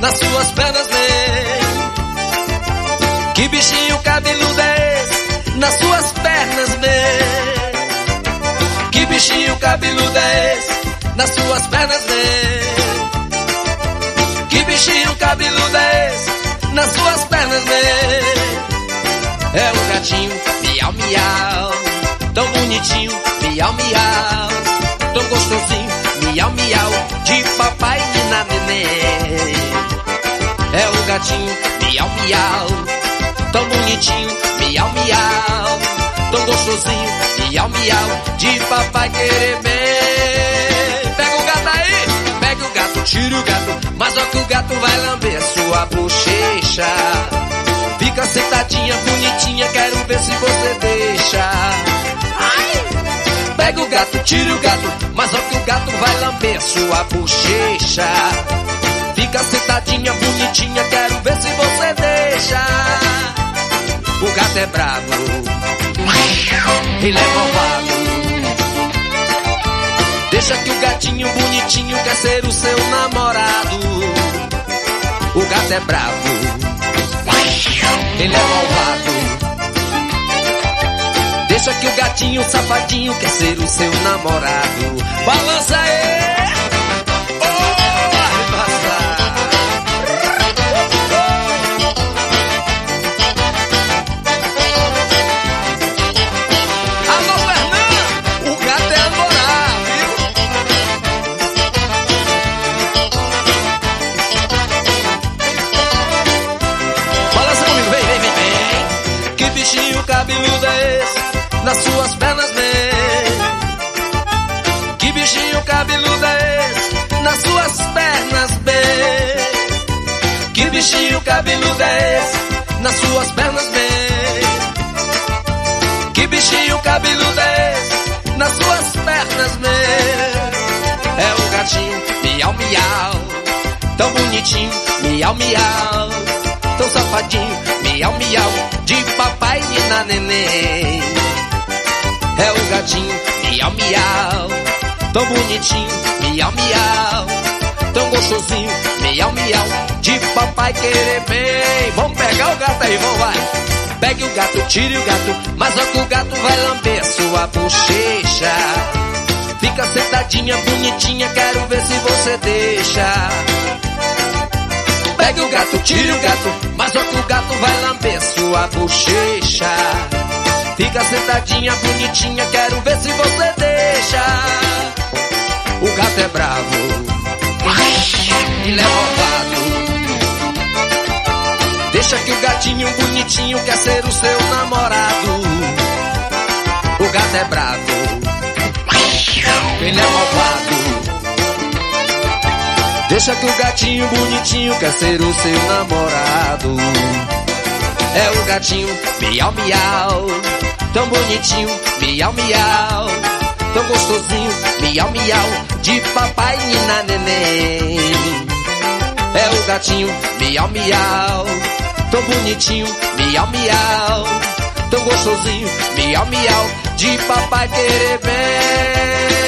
nas suas pernas vem. Que bichinho cabeludo é esse, nas suas pernas vem. Que bichinho cabeludo é esse, nas suas pernas vem. Que bichinho cabeludo é esse, nas suas pernas vem. É um gatinho, miau, miau, tão bonitinho, miau, miau, tão gostosinho, miau, miau, de papai e na neném. É um gatinho, miau, miau, tão bonitinho, miau, miau, tão gostosinho, miau, miau, de papai querer bem. Pega o gato aí, pega o gato, tira o gato, mas ó que o gato vai lamber sua bochecha. Fica sentadinha, bonitinha, quero ver se você deixa. Ai! Pega o gato, tira o gato, mas ó que o gato vai lamber sua bochecha. Fica sentadinha, bonitinha, quero ver se você deixa. O gato é bravo, ele é malvado. Deixa que o gatinho bonitinho quer ser o seu namorado. O gato é bravo, ele é malvado. Deixa que o gatinho safadinho quer ser o seu namorado. Balança aí! Cabeludo é esse, nas suas pernas vem. Que bichinho cabeludo é esse, nas suas pernas vem. Que bichinho cabeludo é esse, nas suas pernas vem. Que bichinho cabeludo é esse, nas suas pernas vem. É um gatinho, miau, miau, tão bonitinho, miau, miau, tão safadinho, miau, miau, de papai e na neném. É o gatinho, miau, miau, tão bonitinho, miau, miau, tão gostosinho, miau, miau, de papai querer bem. Vamos pegar o gato aí, vamos, vai. Pegue o gato, tire o gato, mas ó que o gato vai lamber sua bochecha. Fica sentadinha, bonitinha, quero ver se você deixa. Pegue o gato, tire o gato, mas ó que o gato vai lamber sua bochecha. Fica sentadinha, bonitinha, quero ver se você deixa. O gato é bravo, ele é malvado. Deixa que o gatinho bonitinho quer ser o seu namorado. O gato é bravo, ele é malvado. Deixa que o gatinho bonitinho quer ser o seu namorado. É o gatinho, miau, miau, tão bonitinho, miau, miau, tão gostosinho, miau, miau, de papai e na neném. É o gatinho, miau, miau, tão bonitinho, miau, miau, tão gostosinho, miau, miau, de papai querer bem.